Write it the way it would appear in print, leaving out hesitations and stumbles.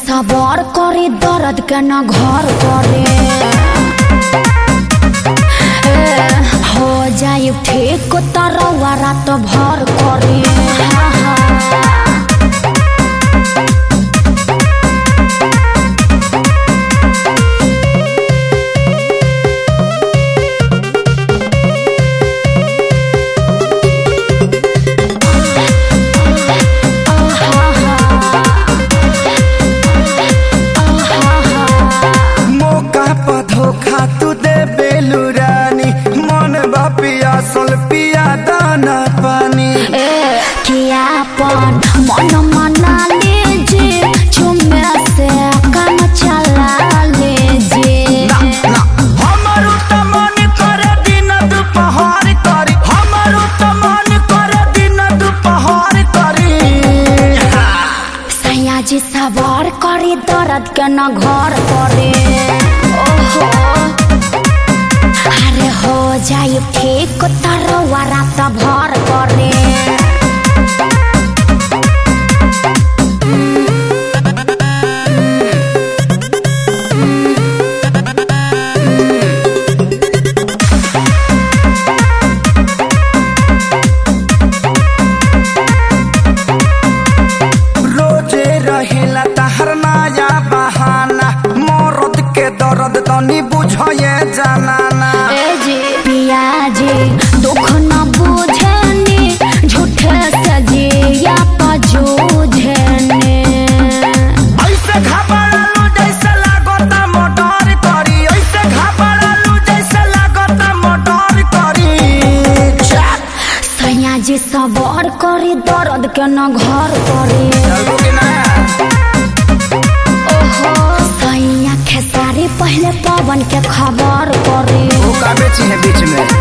सवार करे दर्द के न घर करे हो जाए ठीक तरवा रात भर करे पिया दाना पानी किया पन मन मना लीजिए झुमे से काम चला लीजिए हमारो त मन करे दिन दोपहर करी हमारो त मन करे दिन दोपहर करी सैया जी सवार करी दर्द के न घर करे ओहो अरे हो जाए ठीक तरवा रात भर करे रोजे रहेला तहर नया बहाना मरद के दर्द तनी बुझे जाना पिया जी दुख न बुझनी झूठे सजिया पजूझने ऐसे घबरालू जैसे लागता मोटर करी ऐसे घबरालू जैसे लागता मोटर करी सैया जी सवार करी दर्द के न घर करे ओहो सैया खेसारी पहले पवन के खबर करे वो का बेची है बीच में